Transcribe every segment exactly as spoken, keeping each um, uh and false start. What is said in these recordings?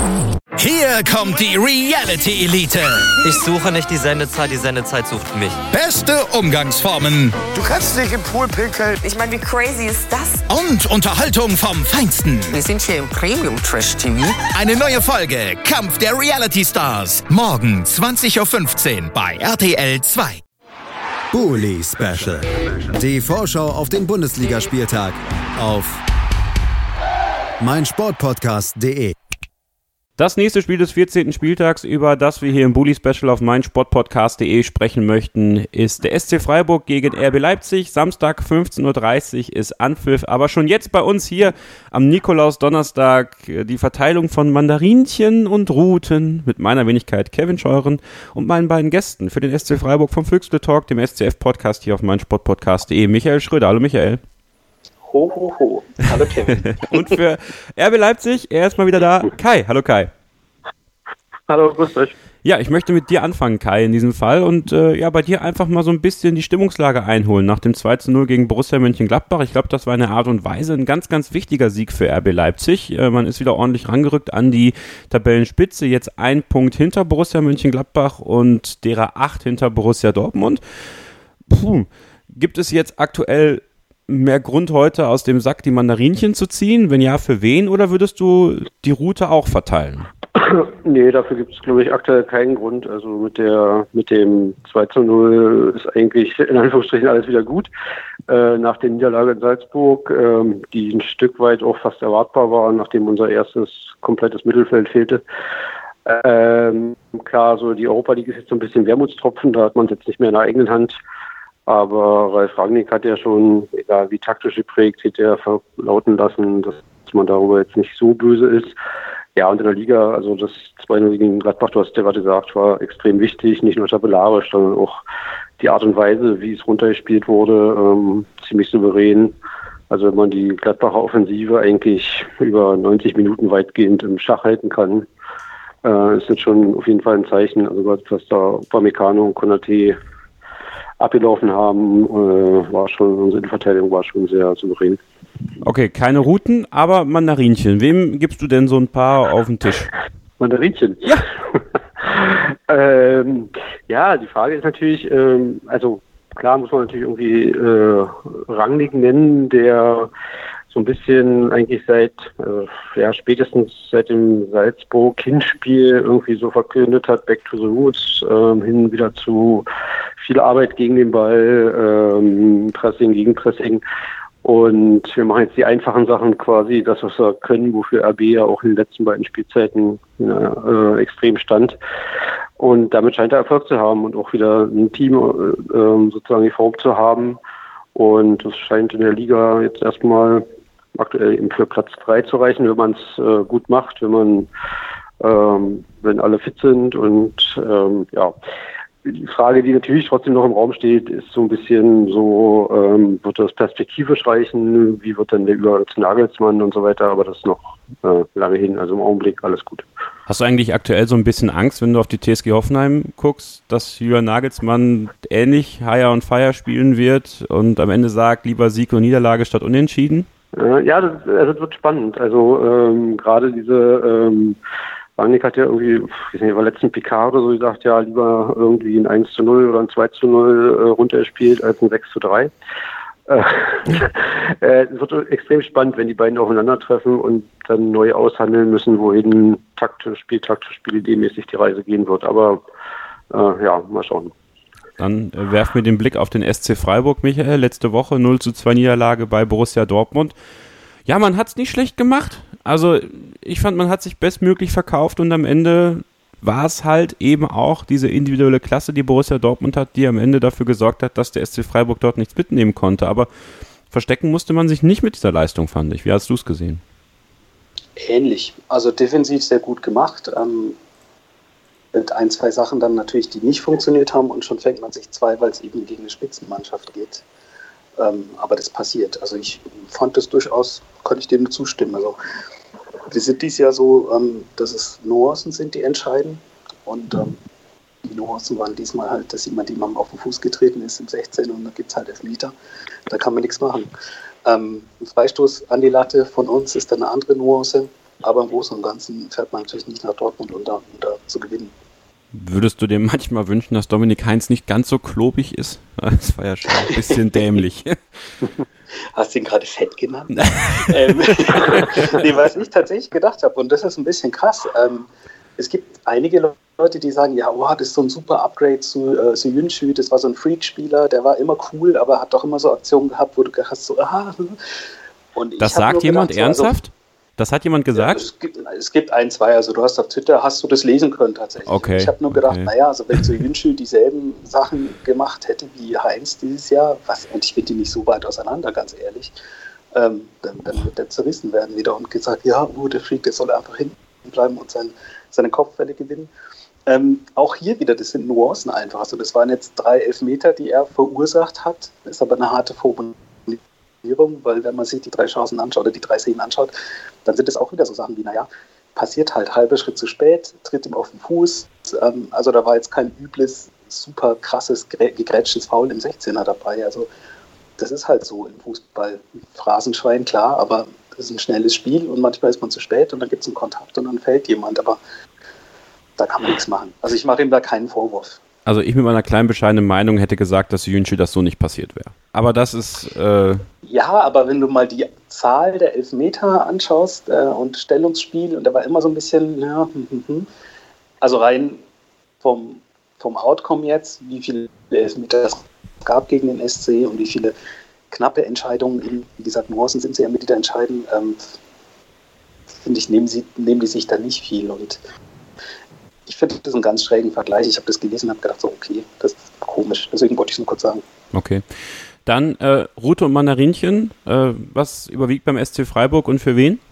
Hier kommt die Reality Elite. Ich suche nicht die Sendezeit, die Sendezeit sucht mich. Beste Umgangsformen. Du kannst nicht im Pool pinkeln. Ich meine, wie crazy ist das? Und Unterhaltung vom Feinsten. Wir sind hier im Premium-Trash-T V. Eine neue Folge Kampf der Reality Stars. Morgen zwanzig Uhr fünfzehn bei R T L zwei. Bully Special. Die Vorschau auf den Bundesligaspieltag auf meinsportpodcast punkt de. Das nächste Spiel des vierzehnten Spieltags, über das wir hier im Bully Special auf meinsportpodcast punkt de sprechen möchten, ist der S C Freiburg gegen R B Leipzig. Samstag fünfzehn Uhr dreißig ist Anpfiff, aber schon jetzt bei uns hier am Nikolaus-Donnerstag die Verteilung von Mandarinchen und Ruten mit meiner Wenigkeit Kevin Scheuren und meinen beiden Gästen für den S C Freiburg vom Füchsle Talk, dem S C F-Podcast hier auf meinsportpodcast punkt de. Michael Schröder. Hallo Michael. Ho, ho, ho. Hallo Kevin. Und für R B Leipzig, er ist mal wieder da, Kai. Hallo Kai. Hallo, grüß euch. Ja, ich möchte mit dir anfangen, Kai, in diesem Fall und äh, ja, bei dir einfach mal so ein bisschen die Stimmungslage einholen nach dem zwei zu null gegen Borussia Mönchengladbach. Ich glaube, das war eine Art und Weise ein ganz, ganz wichtiger Sieg für R B Leipzig. Äh, man ist wieder ordentlich rangerückt an die Tabellenspitze, jetzt ein Punkt hinter Borussia Mönchengladbach und derer acht hinter Borussia Dortmund. Puh, gibt es jetzt aktuell mehr Grund heute aus dem Sack die Mandarinchen zu ziehen? Wenn ja, für wen? Oder würdest du die Route auch verteilen? Nee, dafür gibt es, glaube ich, aktuell keinen Grund. Also mit der mit dem zwei zu null ist eigentlich in Anführungsstrichen alles wieder gut. Äh, nach der Niederlage in Salzburg, ähm, die ein Stück weit auch fast erwartbar war, nachdem unser erstes komplettes Mittelfeld fehlte. Ähm, klar, so die Europa League ist jetzt so ein bisschen Wermutstropfen, da hat man es jetzt nicht mehr in der eigenen Hand. Aber Ralf Rangnick hat ja schon, egal wie taktisch geprägt, hat er verlauten lassen, dass man darüber jetzt nicht so böse ist. Ja, und in der Liga, also das zwei null gegen Gladbach, du hast ja gerade gesagt, war extrem wichtig, nicht nur tabellarisch, sondern auch die Art und Weise, wie es runtergespielt wurde, ähm, ziemlich souverän. Also wenn man die Gladbacher Offensive eigentlich über neunzig Minuten weitgehend im Schach halten kann, äh, ist das schon auf jeden Fall ein Zeichen. Also was da Upamecano und Konaté abgelaufen haben, äh, war schon, unsere Innenverteidigung war schon sehr souverän. Okay, keine Routen, aber Mandarinchen. Wem gibst du denn so ein paar auf den Tisch? Mandarinchen? Ja. ähm, ja, die Frage ist natürlich, ähm, also klar muss man natürlich irgendwie äh, Rangnick nennen, der so ein bisschen eigentlich seit, äh, ja, spätestens seit dem Salzburg-Hinspiel irgendwie so verkündet hat, back to the roots, ähm, hin wieder zu viel Arbeit gegen den Ball, ähm, Pressing, Gegenpressing. Und wir machen jetzt die einfachen Sachen quasi, das, was wir können, wofür R B ja auch in den letzten beiden Spielzeiten äh, extrem stand. Und damit scheint er Erfolg zu haben und auch wieder ein Team äh, sozusagen geformt zu haben. Und das scheint in der Liga jetzt erstmal aktuell eben für Platz drei zu reichen, wenn man es äh, gut macht, wenn man, ähm, wenn alle fit sind. Und ähm, ja, die Frage, die natürlich trotzdem noch im Raum steht, ist so ein bisschen so, ähm, wird das perspektivisch reichen? Wie wird dann der Übergang zu Nagelsmann und so weiter? Aber das ist noch äh, lange hin. Also im Augenblick alles gut. Hast du eigentlich aktuell so ein bisschen Angst, wenn du auf die T S G Hoffenheim guckst, dass Julian Nagelsmann ähnlich Hire und Fire spielen wird und am Ende sagt, lieber Sieg und Niederlage statt Unentschieden? Äh, ja, das, also das wird spannend. Also ähm, gerade diese ähm, Rangnick hat ja irgendwie, ich weiß nicht, war letzten Picard oder so gesagt, ja, lieber irgendwie ein eins zu null oder ein zwei zu null äh, runtergespielt als ein sechs zu drei. Äh, äh, es wird extrem spannend, wenn die beiden aufeinandertreffen und dann neu aushandeln müssen, wohin taktisch, spieltaktisch, spielideenmäßig die Reise gehen wird. Aber äh, ja, mal schauen. Dann äh, werfen wir den Blick auf den S C Freiburg, Michael. Letzte Woche null zu zwei Niederlage bei Borussia Dortmund. Ja, man hat es nicht schlecht gemacht. Also ich fand, man hat sich bestmöglich verkauft und am Ende war es halt eben auch diese individuelle Klasse, die Borussia Dortmund hat, die am Ende dafür gesorgt hat, dass der S C Freiburg dort nichts mitnehmen konnte. Aber verstecken musste man sich nicht mit dieser Leistung, fand ich. Wie hast du es gesehen? Ähnlich. Also defensiv sehr gut gemacht. Ähm, mit ein, zwei Sachen dann natürlich, die nicht funktioniert haben und schon fängt man sich zwei, weil es eben gegen eine Spitzenmannschaft geht. Ähm, aber das passiert. Also ich fand das durchaus, kann ich dem zustimmen. Also wir sind dieses Jahr so, ähm, dass es Nuancen sind, die entscheiden. Und ähm, die Nuancen waren diesmal halt, dass jemand jemandem auf den Fuß getreten ist im sechzehn und da gibt es halt Elfmeter. Da kann man nichts machen. Ähm, ein Freistoß an die Latte von uns ist dann eine andere Nuance. aber im Großen und Ganzen fährt man natürlich nicht nach Dortmund, um da, um da zu gewinnen. Würdest du dir manchmal wünschen, dass Dominik Heinz nicht ganz so klobig ist? Das war ja schon ein bisschen dämlich. Hast du ihn gerade fett genannt? ähm, nee, was ich tatsächlich gedacht habe, und das ist ein bisschen krass, ähm, es gibt einige Leute, die sagen, ja, oh, das ist so ein super Upgrade zu äh, Söyüncü, das war so ein Freak-Spieler, der war immer cool, aber hat doch immer so Aktionen gehabt, wo du hast so, ah. Und das sagt jemand gedacht, ernsthaft? So, also, das hat jemand gesagt? Ja, es, gibt, es gibt ein, zwei, also du hast auf Twitter, hast du das lesen können tatsächlich. Okay. Ich habe nur gedacht, okay. naja, also wenn Söyüncü dieselben Sachen gemacht hätte wie Heinz dieses Jahr, was, und ich finde die nicht so weit auseinander, ganz ehrlich, ähm, dann, dann wird der zerrissen werden wieder und gesagt, ja, oh, der Freak, der soll einfach hinten bleiben und sein, seine Kopfbälle gewinnen. Ähm, auch hier wieder, das sind Nuancen einfach. Also das waren jetzt drei Elfmeter, die er verursacht hat, das ist aber eine harte Formulierung, weil wenn man sich die drei Chancen anschaut oder die drei Szenen anschaut, dann sind es auch wieder so Sachen wie, naja, passiert halt halber Schritt zu spät, tritt ihm auf den Fuß, ähm, also da war jetzt kein übles, super krasses, gegrätschtes Foul im sechzehner dabei, also das ist halt so im Fußball, Phrasenschwein, klar, aber das ist ein schnelles Spiel und manchmal ist man zu spät und dann gibt es einen Kontakt und dann fällt jemand, aber da kann man nichts machen. Also ich mache ihm da keinen Vorwurf. Also ich mit meiner kleinen bescheidenen Meinung hätte gesagt, dass Söyüncü das so nicht passiert wäre. Aber das ist... Äh ja, aber wenn du mal die Zahl der Elfmeter anschaust äh, und Stellungsspiel, und da war immer so ein bisschen, ja, hm, hm, hm. also rein vom, vom Outcome jetzt, wie viele Elfmeter es gab gegen den S C und wie viele knappe Entscheidungen, in, wie gesagt, Nuancen sind sie ja mit, die da entscheiden, ähm, finde ich, nehmen, sie, nehmen die sich da nicht viel und ich finde das einen ganz schrägen Vergleich. Ich habe das gelesen und habe gedacht, so okay, das ist komisch. Deswegen wollte ich es nur kurz sagen. Okay. Dann äh, Rute und Mandarinchen. Äh, was überwiegt beim S C Freiburg und für wen?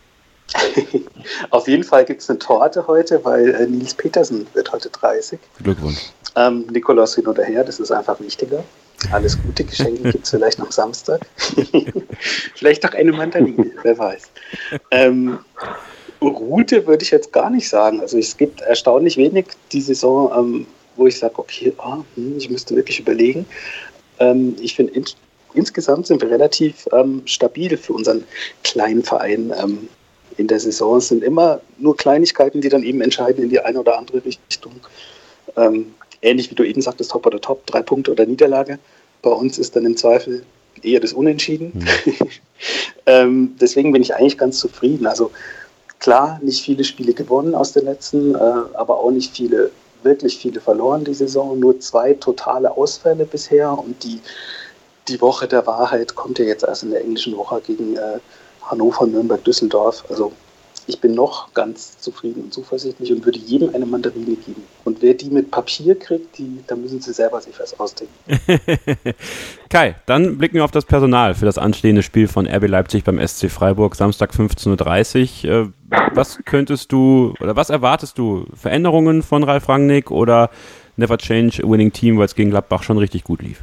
Auf jeden Fall gibt es eine Torte heute, weil äh, Nils Petersen wird heute dreißig. Glückwunsch. Ähm, Nikolaus hin oder her, das ist einfach wichtiger. Alles Gute, Geschenke gibt es vielleicht noch Samstag. Vielleicht auch eine Mandarine, wer weiß. Ähm, Route würde ich jetzt gar nicht sagen. Also es gibt erstaunlich wenig die Saison, ähm, wo ich sage, okay, oh, hm, ich müsste wirklich überlegen. Ähm, ich finde, in, insgesamt sind wir relativ ähm, stabil für unseren kleinen Verein ähm, in der Saison. Es sind immer nur Kleinigkeiten, die dann eben entscheiden in die eine oder andere Richtung. Ähm, ähnlich wie du eben sagtest, Top oder Top, drei Punkte oder Niederlage. Bei uns ist dann im Zweifel eher das Unentschieden. Mhm. ähm, deswegen bin ich eigentlich ganz zufrieden. Also klar, nicht viele Spiele gewonnen aus den letzten, äh, aber auch nicht viele, wirklich viele verloren die Saison. Nur zwei totale Ausfälle bisher und die, die Woche der Wahrheit kommt ja jetzt erst in der englischen Woche gegen äh, Hannover, Nürnberg, Düsseldorf. Also ich bin noch ganz zufrieden und zuversichtlich und würde jedem eine Mandarine geben. Und wer die mit Papier kriegt, die, da müssen sie selber sich was ausdenken. Kai, dann blicken wir auf das Personal für das anstehende Spiel von R B Leipzig beim S C Freiburg, Samstag fünfzehn Uhr dreißig. Was könntest du, oder was erwartest du? Veränderungen von Ralf Rangnick oder never change a winning team, weil es gegen Gladbach schon richtig gut lief?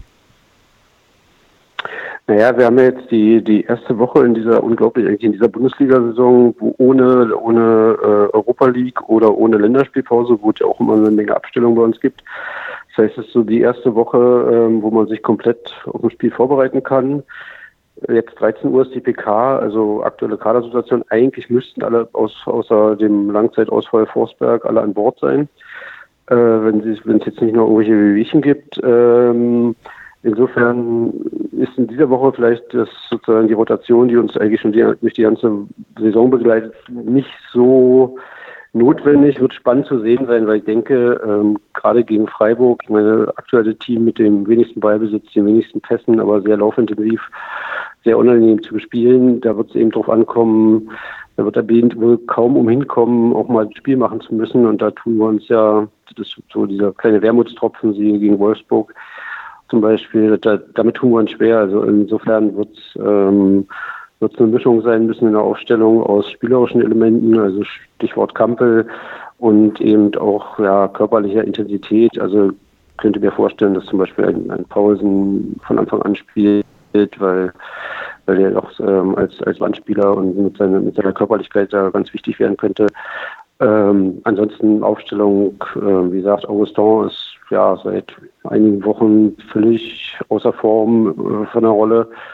Naja, wir haben ja jetzt die, die erste Woche in dieser, unglaublich eigentlich in dieser Bundesliga-Saison, wo ohne, ohne äh, Europa League oder ohne Länderspielpause, wo es ja auch immer eine Menge Abstellungen bei uns gibt. Das heißt, es ist so die erste Woche, ähm, wo man sich komplett auf ein Spiel vorbereiten kann. Jetzt dreizehn Uhr ist die P K, also aktuelle Kadersituation. Eigentlich müssten alle aus, außer dem Langzeitausfall Forsberg alle an Bord sein, äh, wenn sie, wenn es jetzt nicht noch irgendwelche Wehwehchen gibt. Ähm, Insofern ist in dieser Woche vielleicht das sozusagen die Rotation, die uns eigentlich schon die, durch die ganze Saison begleitet, nicht so notwendig. Wird spannend zu sehen sein, weil ich denke, ähm, gerade gegen Freiburg, ich meine, aktuelle Team mit dem wenigsten Ballbesitz, den wenigsten Pässen, aber sehr laufintensiv, sehr unangenehm zu bespielen. Da wird es eben drauf ankommen, da wird der B wohl kaum umhin kommen, auch mal ein Spiel machen zu müssen. Und da tun wir uns ja, das ist so dieser kleine Wermutstropfen, sie gegen Wolfsburg zum Beispiel, da, damit tun wir uns schwer. Also insofern wird es ähm, wird's eine Mischung sein müssen in der Aufstellung aus spielerischen Elementen, also Stichwort Kampel und eben auch ja, körperlicher Intensität. Also könnte mir vorstellen, dass zum Beispiel ein, ein Paulsen von Anfang an spielt, weil weil er auch ähm, als als Wandspieler und mit seiner mit seiner Körperlichkeit da ganz wichtig werden könnte. Ähm, ansonsten Aufstellung, äh, wie gesagt, Augustin ist ja seit einigen Wochen völlig außer Form äh, von der Rolle.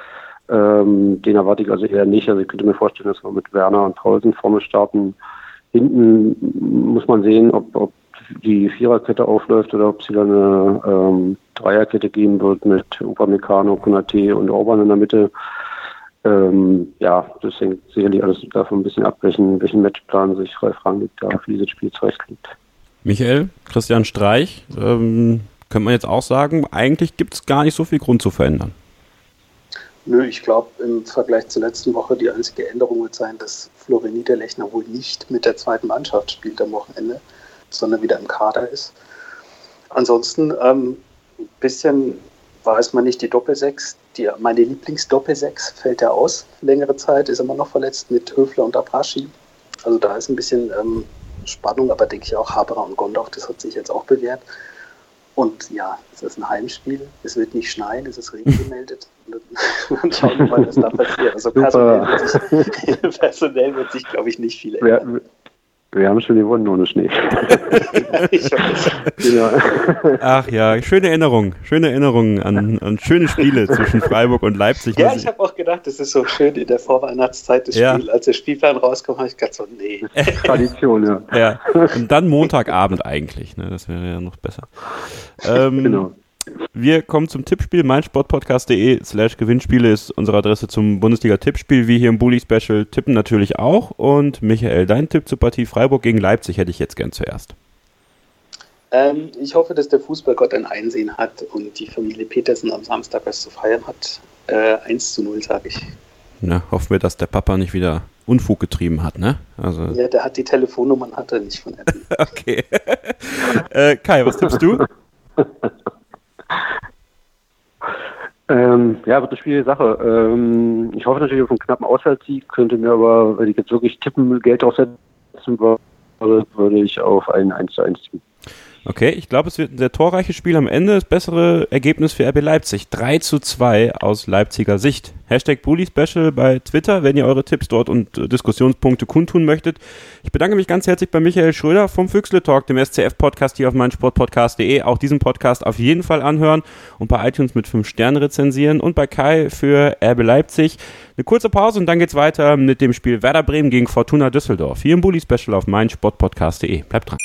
Ähm, den erwarte ich also eher nicht. Also ich könnte mir vorstellen, dass wir mit Werner und Paulsen vorne starten. Hinten muss man sehen, ob, ob die Viererkette aufläuft oder ob sie dann eine ähm, Dreierkette geben wird mit Upamecano, Konaté und Orban in der Mitte. Ähm, ja, das hängt sicherlich alles davon ein bisschen ab, welchen, welchen Matchplan sich Ralf Rangnick da für dieses Spiel zurechtlegt. Michael, Christian Streich, ähm, könnte man jetzt auch sagen, eigentlich gibt es gar nicht so viel Grund zu verändern. Nö, ich glaube, im Vergleich zur letzten Woche die einzige Änderung wird sein, dass Florian Niederlechner wohl nicht mit der zweiten Mannschaft spielt am Wochenende, sondern wieder im Kader ist. Ansonsten ähm, ein bisschen weiß man nicht, die Doppelsechs, die, meine Lieblingsdoppelsechs fällt ja aus, längere Zeit, ist immer noch verletzt mit Höfler und Abraschi. Also da ist ein bisschen ähm, Spannung, aber denke ich auch Haberer und Gondorf, das hat sich jetzt auch bewährt. Und ja, es ist ein Heimspiel, es wird nicht schneien, es ist Regen gemeldet. Und schauen wir mal, was da passiert. Also personell wird sich, personell wird sich, glaube ich, nicht viel ändern. Wir, wir haben schon gewonnen ohne Schnee. Ich weiß. Genau. Ach ja, schöne Erinnerung, schöne Erinnerungen an, an schöne Spiele zwischen Freiburg und Leipzig. Ja, ich habe auch gedacht, das ist so schön in der Vorweihnachtszeit des ja. Spiels. Als der Spielplan rauskam, habe ich gedacht so, nee. Tradition, ja. Ja, und dann Montagabend eigentlich, ne? Das wäre ja noch besser. Ähm, genau. Wir kommen zum Tippspiel. meinsportpodcast.de slash Gewinnspiele ist unsere Adresse zum Bundesliga-Tippspiel. Wir hier im Bully-Special tippen natürlich auch. Und Michael, dein Tipp zur Partie Freiburg gegen Leipzig hätte ich jetzt gern zuerst. Ähm, ich hoffe, dass der Fußballgott ein Einsehen hat und die Familie Petersen am Samstag was zu feiern hat. Äh, eins zu null, sage ich. Na, hoffen wir, dass der Papa nicht wieder Unfug getrieben hat, ne? Also ja, der hat die Telefonnummern, hat er nicht von Apple. Okay. äh, Kai, was tippst du? Ähm, ja, wird eine schwierige Sache. Ähm, ich hoffe natürlich auf einen knappen Auswärtssieg, könnte mir aber, wenn ich jetzt wirklich tippen, Geld draufsetzen würde, würde ich auf ein eins zu eins tippen. Okay, ich glaube, es wird ein sehr torreiches Spiel am Ende. Das bessere Ergebnis für R B Leipzig. drei zu zwei aus Leipziger Sicht. Hashtag Bully Special bei Twitter, wenn ihr eure Tipps dort und äh, Diskussionspunkte kundtun möchtet. Ich bedanke mich ganz herzlich bei Michael Schröder vom Füchsle Talk, dem S C F-Podcast hier auf meinsportpodcast punkt de. Auch diesen Podcast auf jeden Fall anhören und bei iTunes mit fünf Sternen rezensieren. Und bei Kai für R B Leipzig. Eine kurze Pause und dann geht's weiter mit dem Spiel Werder Bremen gegen Fortuna Düsseldorf. Hier im Bully Special auf meinsportpodcast punkt de. Bleibt dran.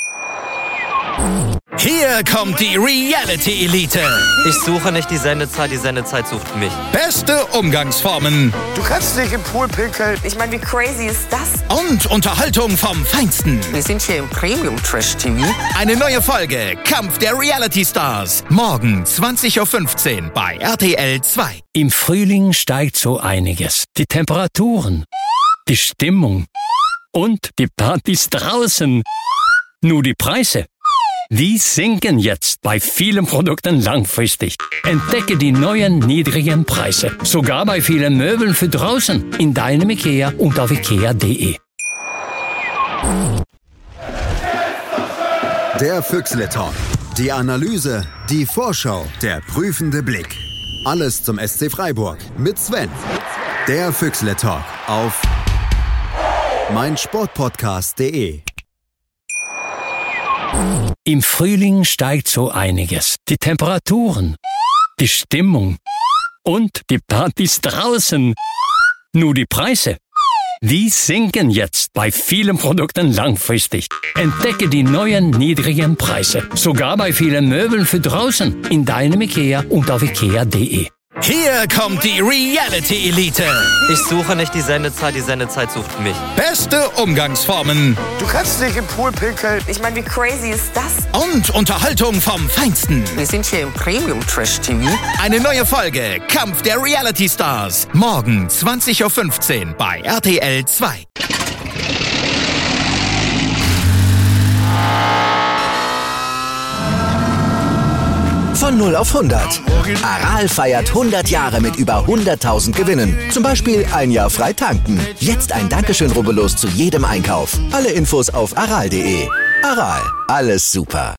Hier kommt die Reality Elite. Ich suche nicht die Sendezeit, die Sendezeit sucht mich. Beste Umgangsformen Du kannst nicht im Pool pinkeln. Ich meine, wie crazy ist das? und Unterhaltung vom Feinsten. Wir sind hier im Premium-Trash-T V. Eine neue Folge Kampf der Reality Stars. Morgen zwanzig Uhr fünfzehn bei R T L zwei. Im Frühling steigt so einiges. Die Temperaturen, die Stimmung und die Partys draußen. Nur die Preise, die sinken jetzt bei vielen Produkten langfristig. Entdecke die neuen niedrigen Preise. Sogar bei vielen Möbeln für draußen. In deinem Ikea und auf ikea punkt de. Der Füchsle Talk. Die Analyse, die Vorschau, der prüfende Blick. Alles zum S C Freiburg mit Sven. Der Füchsle Talk auf meinsportpodcast punkt de. Im Frühling steigt so einiges. Die Temperaturen, die Stimmung und die Partys draußen. Nur die Preise, die sinken jetzt bei vielen Produkten langfristig. Entdecke die neuen niedrigen Preise. Sogar bei vielen Möbeln für draußen. In deinem Ikea und auf ikea punkt de. Hier kommt die Reality Elite. Ich suche nicht die Sendezeit, die Sendezeit sucht mich. Beste Umgangsformen Du kannst nicht im Pool pinkeln. Ich meine, wie crazy ist das? und Unterhaltung vom Feinsten. Wir sind hier im Premium-Trash-T V. Eine neue Folge Kampf der Reality Stars. Morgen zwanzig Uhr fünfzehn bei R T L zwei. Von null auf hundert. Aral feiert hundert Jahre mit über hunderttausend Gewinnen. Zum Beispiel ein Jahr frei tanken. Jetzt ein Dankeschön, rubbellos zu jedem Einkauf. Alle Infos auf aral punkt de. Aral, alles super.